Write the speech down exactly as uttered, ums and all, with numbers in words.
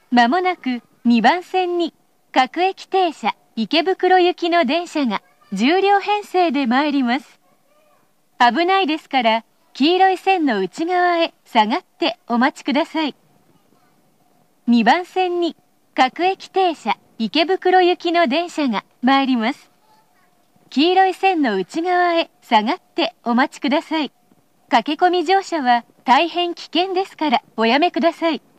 まもなくにばん線に各駅停車池袋行きの電車がじゅう両編成で参ります。危ないですから黄色い線の内側へ下がってお待ちください。にばん線に各駅停車池袋行きの電車が参ります。黄色い線の内側へ下がってお待ちください。駆け込み乗車は大変危険ですからおやめください。